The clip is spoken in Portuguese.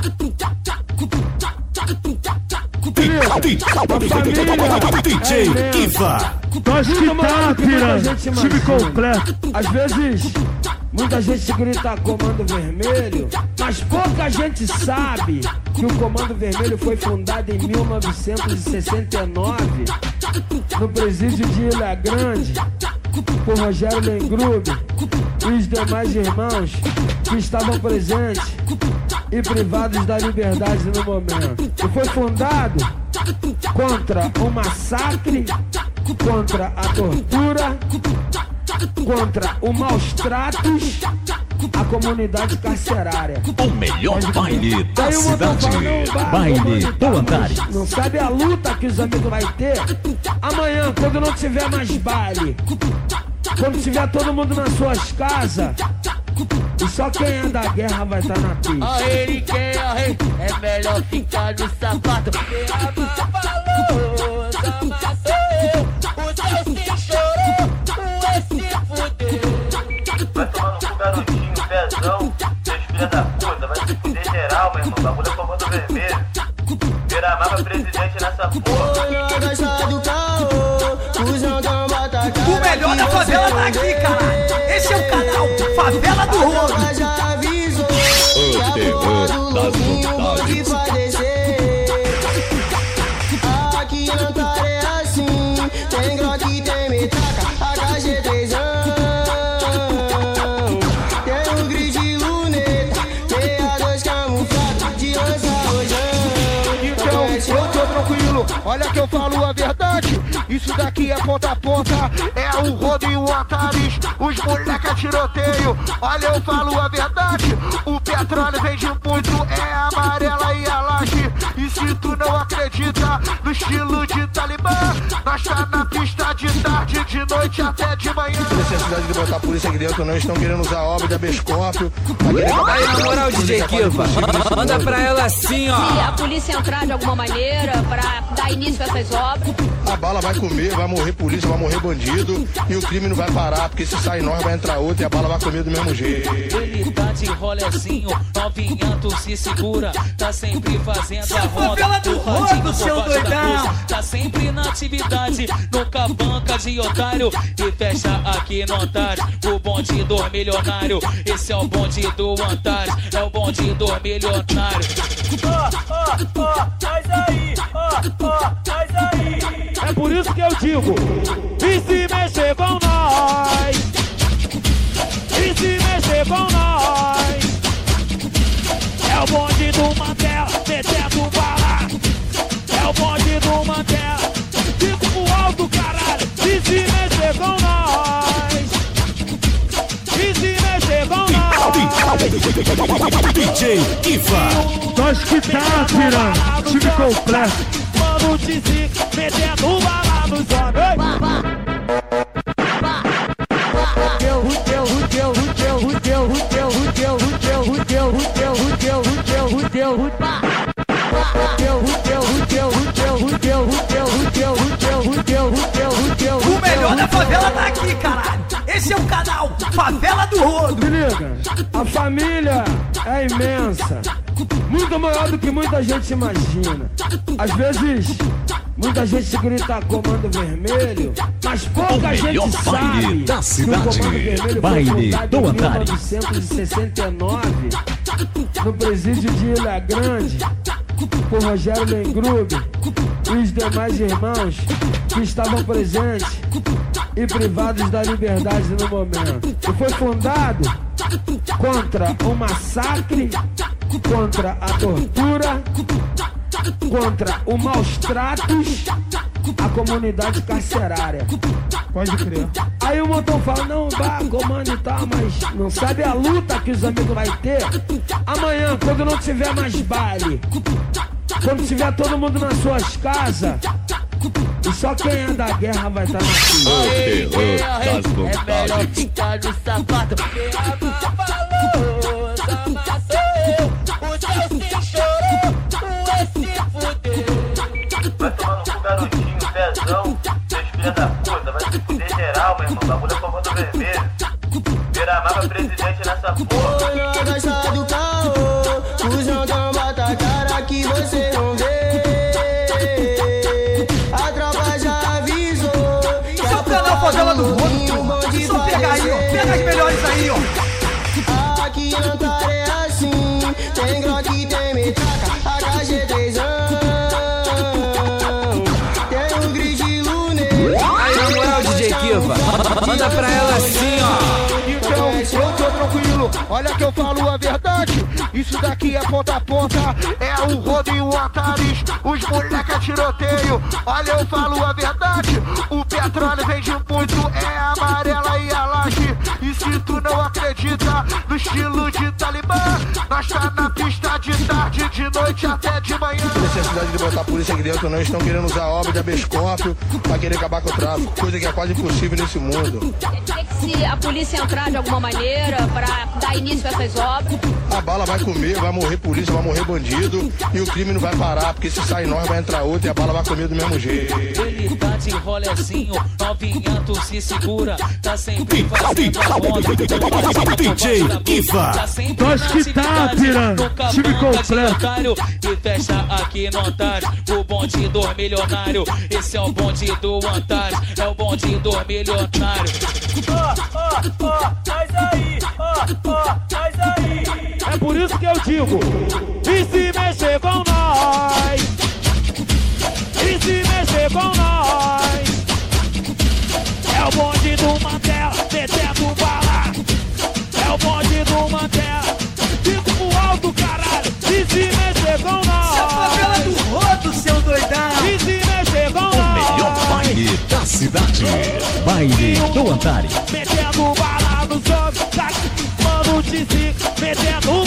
DJ Iva. Nós que tá, piranha, time completo. Às vezes, muita gente grita Comando Vermelho, mas pouca gente sabe que o Comando Vermelho foi fundado em 1969 no presídio de Ilha Grande por Rogério Lengrube e os demais irmãos que estavam presentes e privados da liberdade no momento. E foi fundado contra o massacre, contra a tortura, contra os maus tratos à comunidade carcerária. O melhor baile da cidade. Baile do Antares. Não sabe a luta que os amigos vai ter amanhã, quando não tiver mais baile, quando tiver todo mundo nas suas casas, e só quem é da guerra vai estar na pista. Ele quer é melhor ficar no sapato. Quem falou, o céu se chorou, esse fudeu. Vai tomar no cu, garotinho, pezão. Seus filha da puta, vai se fuder geral, meu irmão. Bagulho é Comando Vermelho. Beira-Mar pra presidente nessa porra. O melhor da favela tá aqui, caralho. Esse é o canal Favela do Rodo. O terror das vontades. Aqui não tá assim. Tem Glock, tem metaca, HG3. Tem o grid de luneta, tem a dois camuflados de lança rojão. Então, eu tô tranquilo, olha que eu falo a verdade. Isso daqui é ponta a ponta, é o Rodo e o Antares. Os moleque é tiroteio, olha eu falo a verdade. O petróleo vende muito, é a amarela e a laje. E se tu não acredita no estilo de Talibã, nós tá na pista de tarde, de noite até de manhã. Tem necessidade de botar a polícia aqui dentro, não estão querendo usar obra de habeas corpus. Aí na moral, DJ Kiva, manda pra ela assim, ó. Se a polícia entrar de alguma maneira pra dar início a essas obras, a bala vai comer, vai morrer polícia, vai morrer bandido. E o crime não vai parar, porque se sair nós vai entrar outro e a bala vai comer do mesmo jeito. Ele tá de rolezinho, novinha tu se segura. Tá sempre fazendo a ronda. Favela do Rodo, seu doidão. Tá sempre na atividade, nunca banca de otário. E fecha aqui no Antares, o bonde do milionário. Esse é o bonde do Antares, é o bonde do milionário. Faz aí, faz aí. É por isso que eu digo, e se mexer com nós, e se mexer com nós, é o bonde do Mandela, metendo bala, é o bonde do Mandela, fico pro alto, caralho, e se mexer com nós, e se mexer com nós. DJ Iva. Nós que tá, piranha, time completo. Mano de zica, metendo bala nos homens. O melhor da favela tá aqui, caralho. Esse é o canal Favela do Rodo. Se liga, a família é imensa, muito maior do que muita gente imagina. Às vezes, muita gente grita Comando Vermelho, mas pouca gente sabe da cidade. Que o Comando Vermelho Baile foi fundado do em Antares. 1969 no presídio de Ilha Grande por Rogério Lengrube e os demais irmãos que estavam presentes e privados da liberdade no momento. E foi fundado contra o massacre, contra a tortura, contra os maus tratos à comunidade carcerária. Pode crer. Aí o montão fala, não, comando e tal, mas não sabe a luta que os amigos vai ter amanhã, quando não tiver mais baile, quando tiver todo mundo nas suas casas, e só quem é da guerra vai estar na pista. O terror das É melhor vontades. ficar no sapato. Quem falou, o céu se chorou, esse fudeu. Vai tomar no cu, garotinho, pezão. Seus filha da puta, vai se fuder geral, meu irmão. Bagulho é Comando Vermelho. Beira-Mar pra presidente nessa porra. Olha a caixa do carro, fusão tão bata. favela do Rodo, turma. Só pega aí, ó. Pega as melhores aí, ó. Aqui em Antares é assim, tem Glock, tem metraca, HG3, tem o grilo negro. Aí, na moral, DJ Kiva, manda pra ela assim, ó. Então, eu tô tranquilo, olha que eu falo a verdade. Isso daqui é ponta a ponta, é o Rodo e o Antares. Os moleque é tiroteio, olha eu falo a verdade. O petróleo vende muito, é a amarela e a laje. E se tu não acredita no estilo de Talibã, nós tá na pista de tarde, de noite até de manhã. Necessidade de botar a polícia aqui dentro, não estão querendo usar obra de habeas corpus pra querer acabar com o tráfico, coisa que é quase impossível nesse mundo. Quer dizer que se a polícia entrar de alguma maneira pra dar início a essas obras, A bala vai comer, vai morrer polícia, vai morrer bandido, e o crime não vai parar, porque se sair nós vai entrar outro e a bala vai comer do mesmo jeito. Ele tá de rolezinho, novinha tu se segura, tá sempre fazendo a onda. DJ Kiva. Tá sempre Nós que tá, piranha. Time completo. E fecha aqui no Antares, o bonde do milionário. Esse é o bonde do Antares, é o bonde do milionário. Faz aí, faz aí. É por isso que eu digo, e se mexer com nós? E se mexer com nós? É o bonde do Mandela, metendo bala. É o bonde do Mandela, fico pro alto, caralho. E se mexer com nós? Essa é a favela do Rodo, seu doidão. E se mexer com nós? Melhor baile da cidade. Baile do Antares. Metendo bala nos outros, mano de si, metendo